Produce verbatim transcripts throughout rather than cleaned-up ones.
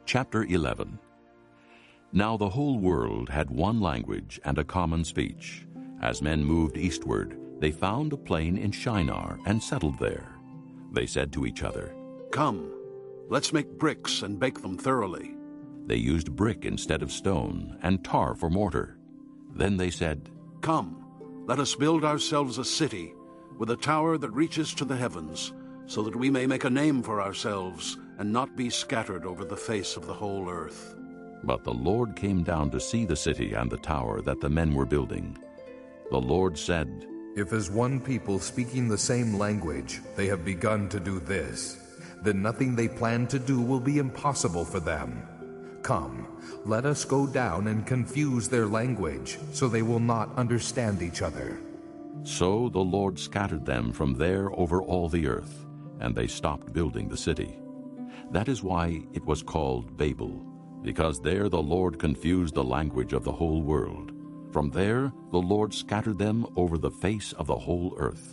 Chapter eleven. Now the whole world had one language and a common speech. As men moved eastward, they found a plain in Shinar and settled there. They said to each other, "Come, let's make bricks and bake them thoroughly." They used brick instead of stone, and tar for mortar. Then they said, "Come, let us build ourselves a city with a tower that reaches to the heavens, so that we may make a name for ourselves and not be scattered over the face of the whole earth." But the Lord came down to see the city and the tower that the men were building. The Lord said, "If as one people speaking the same language they have begun to do this, then nothing they plan to do will be impossible for them. Come, let us go down and confuse their language, so they will not understand each other." So the Lord scattered them from there over all the earth, and they stopped building the city. That is why it was called Babel, because there the Lord confused the language of the whole world. From there the Lord scattered them over the face of the whole earth.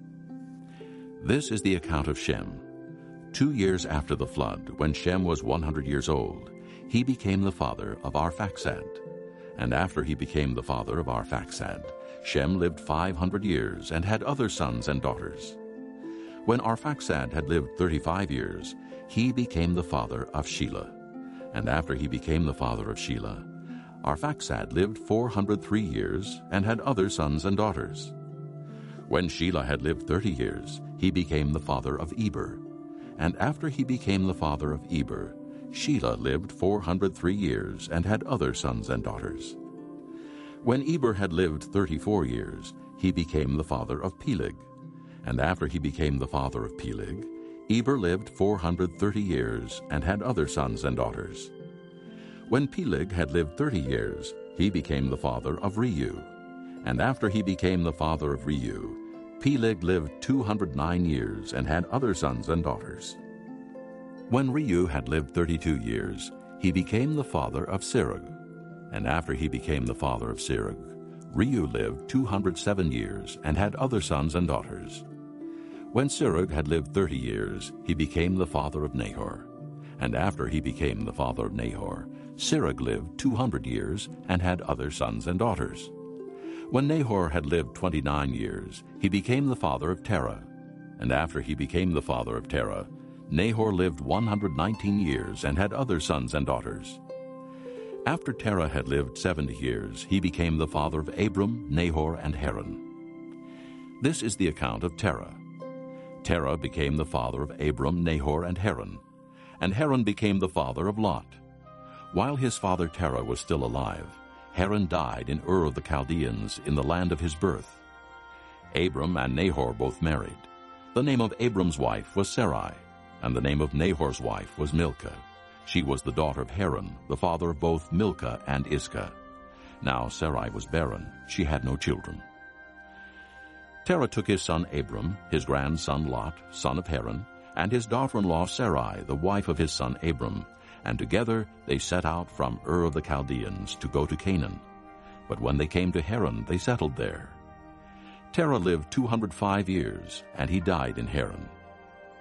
This is the account of Shem. Two years after the flood, when Shem was one hundred years old, he became the father of Arphaxad. And after he became the father of Arphaxad, Shem lived five hundred years and had other sons and daughters. When Arphaxad had lived thirty-five years, he became the father of Shelah. And after he became the father of Shelah, Arphaxad lived four hundred three years and had other sons and daughters. When Shelah had lived thirty years, he became the father of Eber. And after he became the father of Eber, Shelah lived four hundred three years and had other sons and daughters. When Eber had lived thirty-four years, he became the father of Peleg. And after he became the father of Peleg, Eber lived four hundred thirty years and had other sons and daughters. When Peleg had lived thirty years, he became the father of Reu. And after he became the father of Reu, Peleg lived two hundred nine years and had other sons and daughters. When Reu had lived thirty-two years, he became the father of Serug. And after he became the father of Serug, Reu lived two hundred seven years and had other sons and daughters. When Serug had lived thirty years, he became the father of Nahor. And after he became the father of Nahor, Serug lived two hundred years and had other sons and daughters. When Nahor had lived twenty-nine years, he became the father of Terah. And after he became the father of Terah, Nahor lived one hundred nineteen years and had other sons and daughters. After Terah had lived seventy years, he became the father of Abram, Nahor, and Haran. This is the account of Terah. Terah became the father of Abram, Nahor, and Haran. And Haran became the father of Lot. While his father Terah was still alive, Haran died in Ur of the Chaldeans in the land of his birth. Abram and Nahor both married. The name of Abram's wife was Sarai, and the name of Nahor's wife was Milcah. She was the daughter of Haran, the father of both Milcah and Iscah. Now Sarai was barren, she had no children. Terah took his son Abram, his grandson Lot, son of Haran, and his daughter-in-law Sarai, the wife of his son Abram, and together they set out from Ur of the Chaldeans to go to Canaan. But when they came to Haran, they settled there. Terah lived two hundred five years, and he died in Haran.